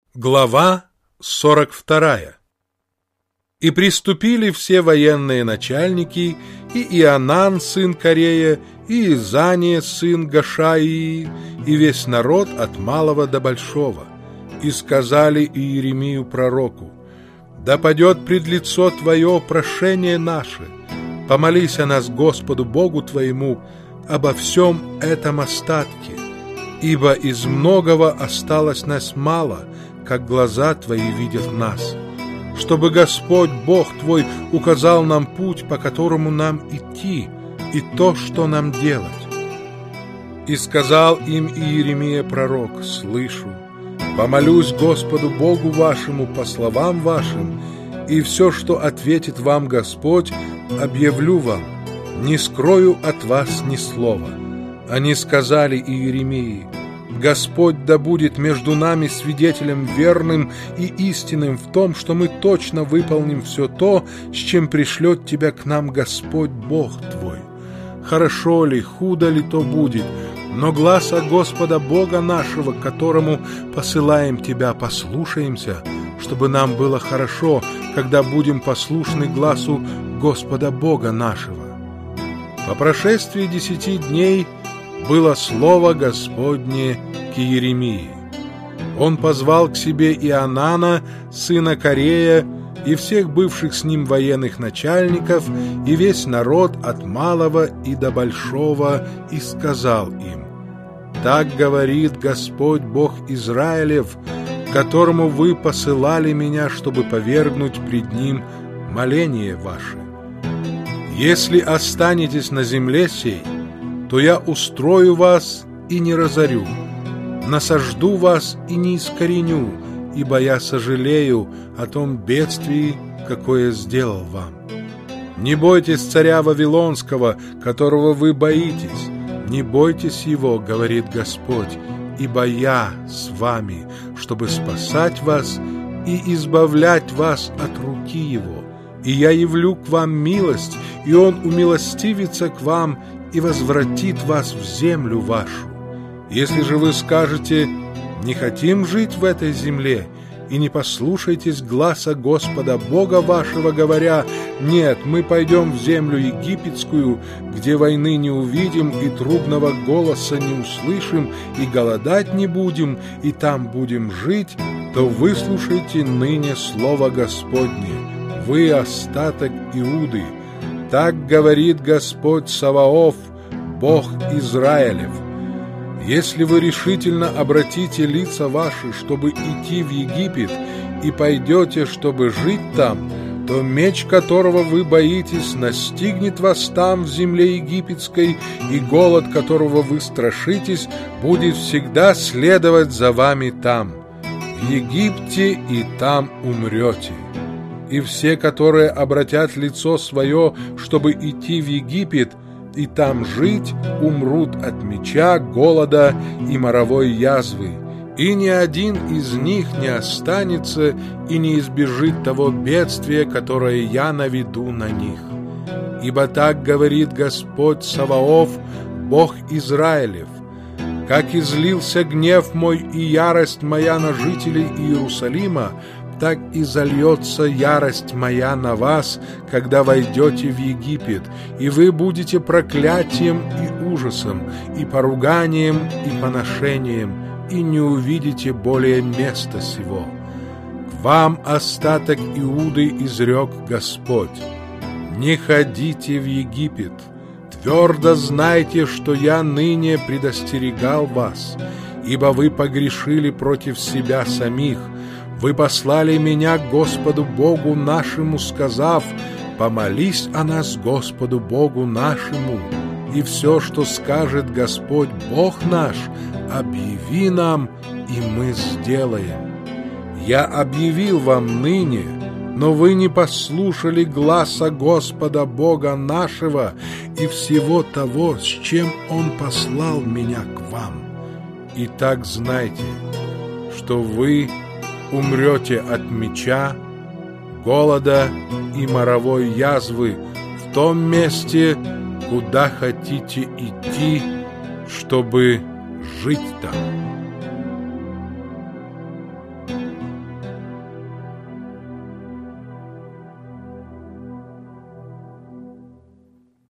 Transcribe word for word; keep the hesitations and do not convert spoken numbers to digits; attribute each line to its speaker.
Speaker 1: Глава сорок вторая. И приступили все военные начальники, и Иоанан, сын Корея, и Изания, сын Гашаии, и весь народ от малого до большого, и сказали Иеремию пророку: «Да падет пред лицо Твое прошение наше, помолись о нас Господу Богу Твоему обо всем этом остатке, ибо из многого осталось нас мало, как глаза Твои видят нас, чтобы Господь Бог Твой указал нам путь, по которому нам идти, и то, что нам делать». И сказал им Иеремия пророк: «Слышу, помолюсь Господу Богу вашему по словам вашим, и все, что ответит вам Господь, объявлю вам, не скрою от вас ни слова». Они сказали Иеремии: «Господь да будет между нами свидетелем верным и истинным в том, что мы точно выполним все то, с чем пришлет тебя к нам Господь Бог твой. Хорошо ли, худо ли то будет, но гласа Господа Бога нашего, к которому посылаем тебя, послушаемся, чтобы нам было хорошо, когда будем послушны гласу Господа Бога нашего». По прошествии десяти дней было слово Господне к Иеремии. Он позвал к себе Иоанана, сына Корея, и всех бывших с ним военных начальников, и весь народ от малого и до большого, и сказал им: «Так говорит Господь Бог Израилев, которому вы посылали меня, чтобы повергнуть пред Ним моление ваше. Если останетесь на земле сей, то я устрою вас и не разорю, насажду вас и не искореню, ибо я сожалею о том бедствии, какое сделал вам. Не бойтесь царя Вавилонского, которого вы боитесь, не бойтесь его, говорит Господь, ибо я с вами, чтобы спасать вас и избавлять вас от руки его. И я явлю к вам милость, и он умилостивится к вам и возвратит вас в землю вашу. Если же вы скажете: не хотим жить в этой земле, и не послушайтесь гласа Господа Бога вашего, говоря: нет, мы пойдем в землю египетскую, где войны не увидим, и трубного голоса не услышим, и голодать не будем, и там будем жить, то выслушайте ныне слово Господне, вы, остаток Иуды. Так говорит Господь Саваоф, Бог Израилев: если вы решительно обратите лица ваши, чтобы идти в Египет, и пойдете, чтобы жить там, то меч, которого вы боитесь, настигнет вас там, в земле египетской, и голод, которого вы страшитесь, будет всегда следовать за вами там. В Египте и там умрете. И все, которые обратят лицо свое, чтобы идти в Египет и там жить, умрут от меча, голода и моровой язвы, и ни один из них не останется и не избежит того бедствия, которое я наведу на них. Ибо так говорит Господь Саваоф, Бог Израилев: как излился гнев мой и ярость моя на жителей Иерусалима, так и зальется ярость моя на вас, когда войдете в Египет, и вы будете проклятием и ужасом, и поруганием, и поношением, и не увидите более места сего. К вам, остаток Иуды, изрек Господь: не ходите в Египет. Твердо знайте, что я ныне предостерегал вас, ибо вы погрешили против себя самих. Вы послали меня к Господу Богу нашему, сказав: помолись о нас Господу Богу нашему, и все, что скажет Господь Бог наш, объяви нам, и мы сделаем. Я объявил вам ныне, но вы не послушали гласа Господа Бога нашего и всего того, с чем Он послал меня к вам. Итак, знайте, что вы умрете от меча, голода и моровой язвы в том месте, куда хотите идти, чтобы жить там.